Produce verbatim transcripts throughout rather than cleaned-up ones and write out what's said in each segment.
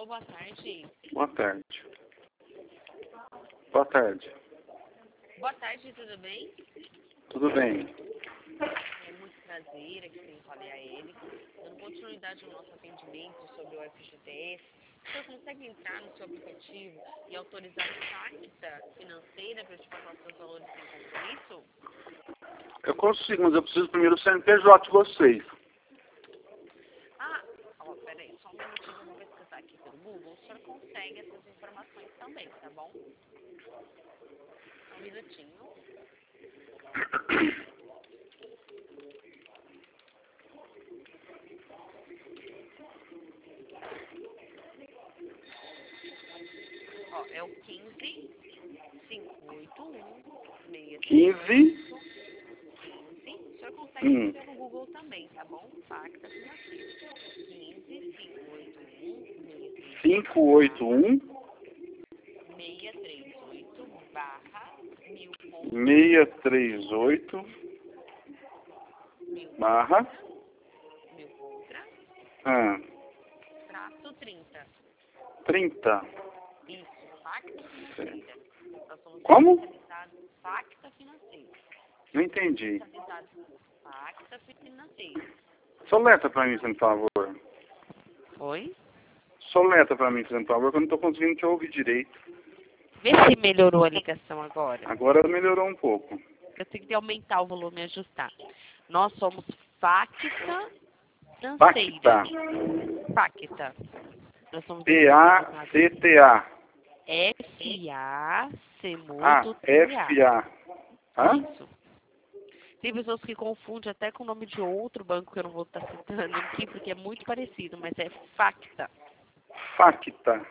Alô, boa tarde. Boa tarde. Boa tarde. Boa tarde, tudo bem? Tudo bem. É muito prazer, aqui quem fala é a ele. Dando continuidade ao nosso atendimento sobre o F G T S, você consegue entrar no seu aplicativo e autorizar a Facta financeira para te passar os seus valores sem compromisso? Eu consigo, mas eu preciso primeiro do C N P J de vocês. Ah, ó, peraí, só um minutinho, eu vou pesquisar aqui pelo Google. O senhor consegue essas informações também, tá bom? Um minutinho. Ó, é o quinze, cinco oito um, seis. quinze. Sim, o senhor consegue Hum. ver no Google também, tá bom? Facta financeira. quinze, cinco oito um, cinco oito um. seis três oito barra mil seis três oito. Barra. mil contra, Ah. traço trinta. trinta. Isso, Facta financeira. Nós somos Como? especializados em Facta financeira. Não entendi. Especializados em Facta financeira. Soleta pra mim, por favor. Oi? Soleta pra mim, por favor, que eu não tô conseguindo te ouvir direito. Vê se melhorou a ligação agora. Agora melhorou um pouco. Eu tenho que aumentar o volume e ajustar. Nós somos Facta financeira. Facta. Facta. Nós somos P A C T A. F A C Ah, mudo T A. F A. Hã? Isso. Tem pessoas que confundem até com o nome de outro banco que eu não vou estar citando aqui, porque é muito parecido, mas é Facta. Facta.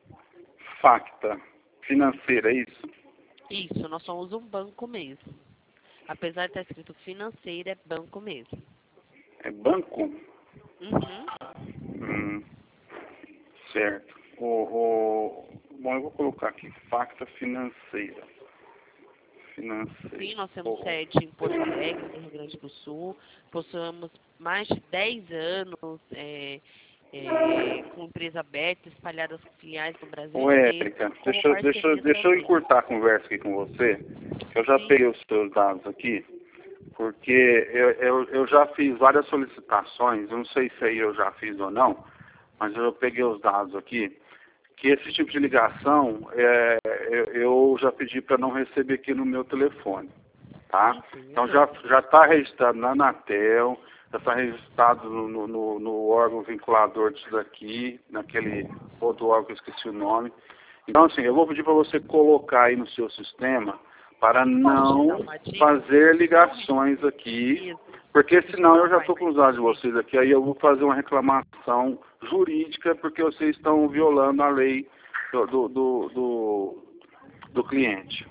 Facta. Financeira, é isso? Isso, nós somos um banco mesmo. Apesar de estar escrito financeira, é banco mesmo. É banco? Uhum. Hum, certo. O, o, bom, eu vou colocar aqui, Facta financeira. Financeira. Sim, nós temos Oh. sede em Porto Alegre, no Rio Grande do Sul. Possuímos mais de dez anos é, é, com empresa aberta, espalhadas com filiais no Brasil Ô, inteiro. Érica, como deixa, eu- deixa, eu- parcerias deixa eu também. encurtar a conversa aqui com você. Eu já Sim. peguei os seus dados aqui, porque eu, eu, eu já fiz várias solicitações, eu não sei se aí eu já fiz ou não, mas eu peguei os dados aqui, que esse tipo de ligação é, eu, eu já pedi para não receber aqui no meu telefone, tá? Então já já está registrado na Anatel, já está registrado no, no, no, no órgão vinculador disso daqui, naquele outro órgão que eu esqueci o nome. Então assim, eu vou pedir para você colocar aí no seu sistema para não fazer ligações aqui, porque senão eu já estou com os dados de vocês aqui, aí eu vou fazer uma reclamação jurídica porque vocês estão violando a lei do, do, do, do, do cliente.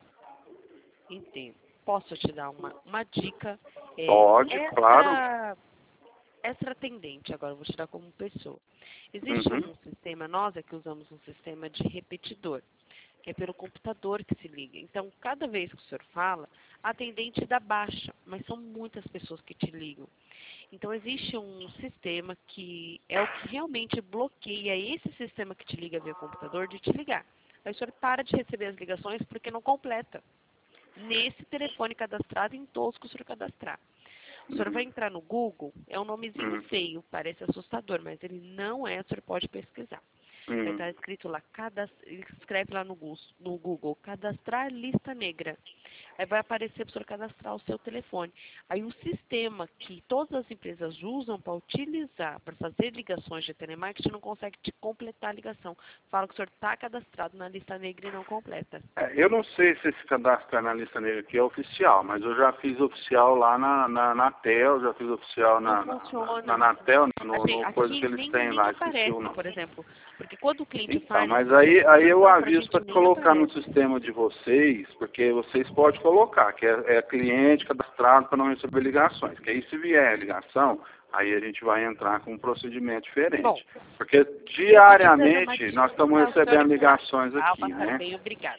Entendo. Posso te dar uma, uma dica? É, Pode, extra, claro. extra atendente, agora eu vou te dar como pessoa. Existe Uhum. um sistema, nós é que usamos um sistema de repetidor, que é pelo computador que se liga. Então, cada vez que o senhor fala, a atendente dá baixa, mas são muitas pessoas que te ligam. Então, existe um sistema que é o que realmente bloqueia esse sistema que te liga via computador de te ligar. Aí o senhor para de receber as ligações porque não completa. Nesse telefone cadastrado, em todos que o senhor cadastrar. O senhor vai entrar no Google, é um nomezinho Hum. feio, parece assustador, mas ele não é, o senhor pode pesquisar. Hum. Vai estar escrito lá, cadast... escreve lá no Google, no Google, cadastrar lista negra. Aí vai aparecer para o senhor cadastrar o seu telefone. Aí o sistema que todas as empresas usam para utilizar, para fazer ligações de telemarketing, não consegue te completar a ligação. Fala que o senhor está cadastrado na lista negra e não completa. É, eu não sei se esse cadastro na lista negra aqui é oficial, mas eu já fiz oficial lá na, na, na Tel, já fiz oficial na, Não na, funciona. na, na Tel, no, Assim, no coisa aqui que eles nem, têm nem lá, esqueci aparece, o nome. por exemplo. Porque quando o cliente Então, faz... mas aí, aí eu pra aviso gente para nem colocar no aparece. sistema de vocês, porque vocês podem colocar, que é, é cliente cadastrado para não receber ligações. Que aí se vier ligação, aí a gente vai entrar com um procedimento diferente. Bom, porque diariamente nós estamos recebendo ligações aqui, Alba, né? bem, obrigada.